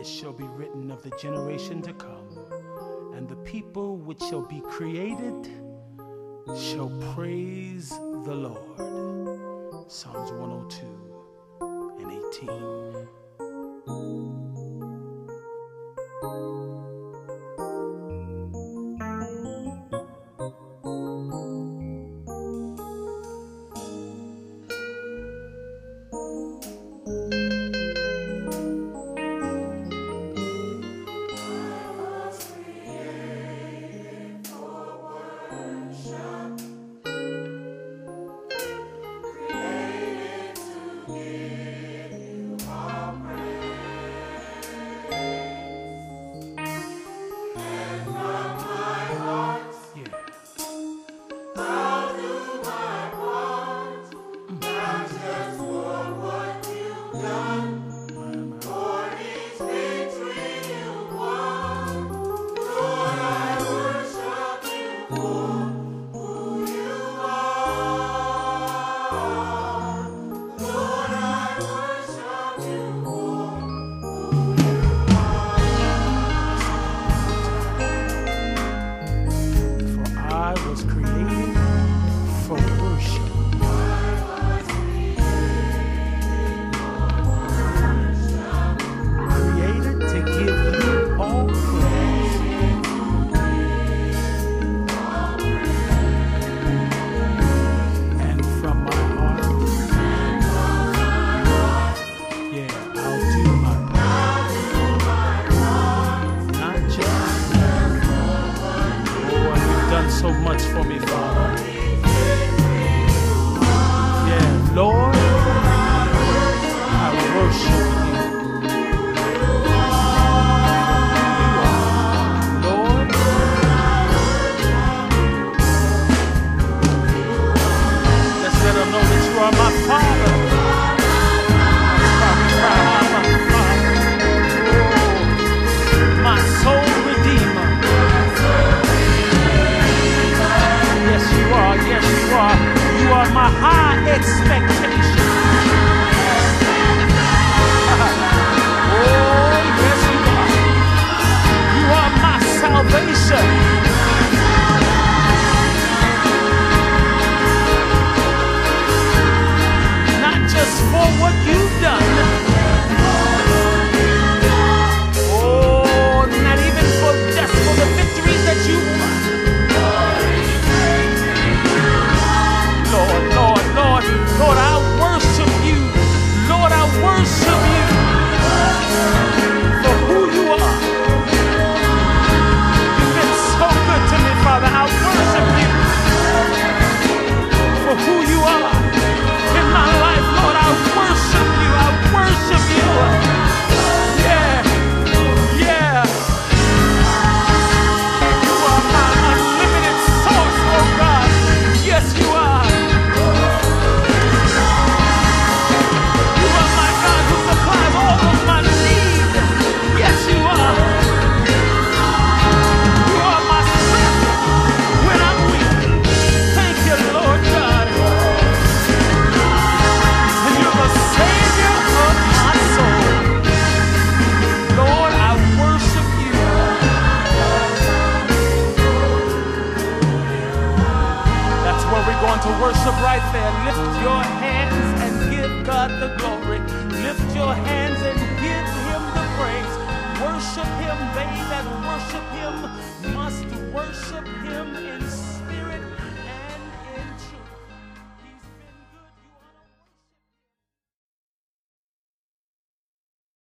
this shall be written of the generation to come, and the people which shall be created shall praise the Lord. Psalms 102 and 18. So much for me, Father. Yeah, Lord, I worship you. Lord, let's let them know that you are my Father. Oh, my soul redeemer. Yes, you are. You are my high expectation. Oh, yes, you are. You are my salvation. Not just for what you've done. Oh, not even just for the victories that you've won. Lord, I worship you. Lord, I worship you for who you are. You've been so good to me, Father. I worship you for who you are in my life. Lord, I worship you. I worship you. Yeah, yeah. You are my unlimited source, oh God. Yes, you are. To worship right there. Lift your hands and give God the glory. Lift your hands and give him the praise. Worship him. They that worship him must worship him